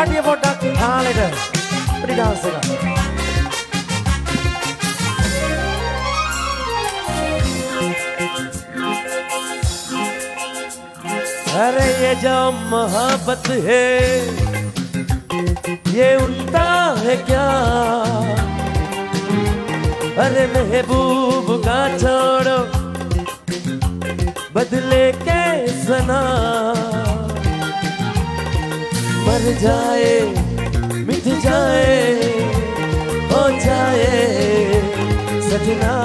Party for Dr. Holiday. Pretty dance. अरे ये जो मोहब्बत है ये उल्टा है क्या? अरे महबूब का छोड़ो बदले के सना मर जाए मिट जाए हो जाए सजना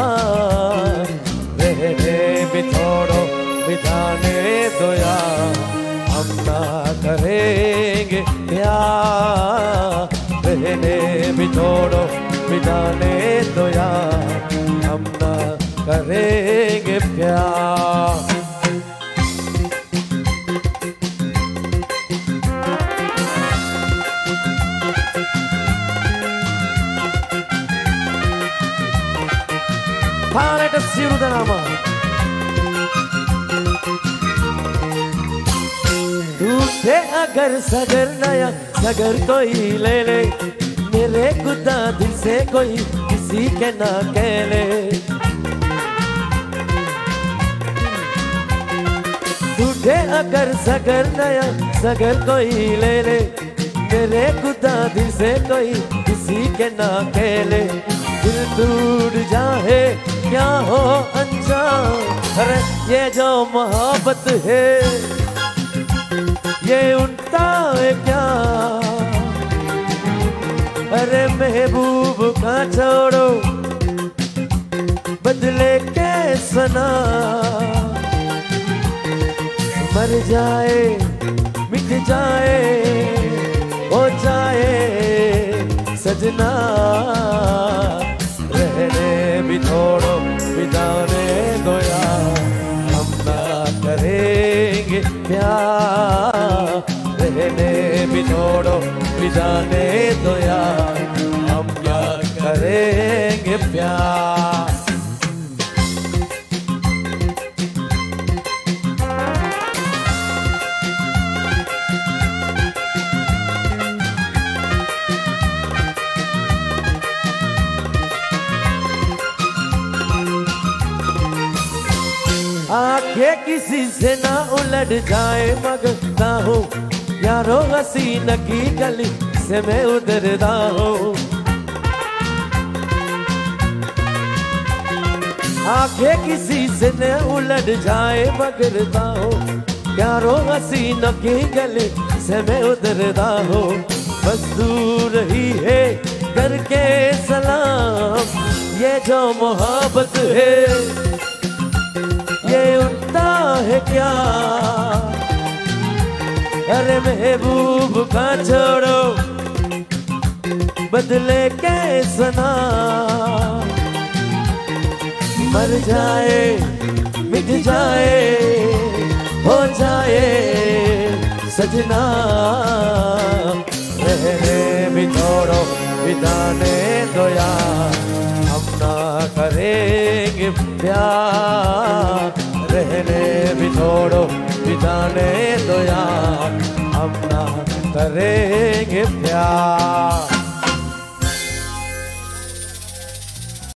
रहने भी छोड़ो बिताने दो यार हम ना करेंगे प्यार रहने भी छोड़ो बिताने दो यार हम ना करेंगे प्यार Palette Sirudanama टूटे अगर सगर नया सगर कोई ले ले मेरे खुदा दिल से कोई किसी के ना कह ले टूटे अगर सगर नया सगर कोई ले ले मेरे खुदा दिल से कोई किसी के ना कह ले दिल टूट जाए क्या हो अनजान अरे ये जो मोहब्बत है ये उल्टा है क्या? अरे महबूब का छोड़ो बदले के सना मर जाए मिट जाए हो जाए सजना रहने भी छोड़ो बिताने दो यार हम ना करेंगे प्यार रहने भी छोड़ो बिताने दो यार हम क्या करेंगे प्यार आंखें किसी से ना उलट जाए मगर ना हो यारो हसीन की गली से मैं उधरदा हूँ आंखें किसी से न उलट जाए मगर ना हो यारो हसीन की गली से मैं उधरदा हूँ बस दूर ही है करके सलाम ये जो मोहब्बत है ये उल्टा है क्या? अरे महबूब का छोड़ो बदले के सना मर जाए मिट जाए हो जाए सजना रहने भी छोड़ो बिताने दो यार हम ना करेंगे प्यार रहने भी छोड़ो बिताने दो यार हम ना करेंगे प्यार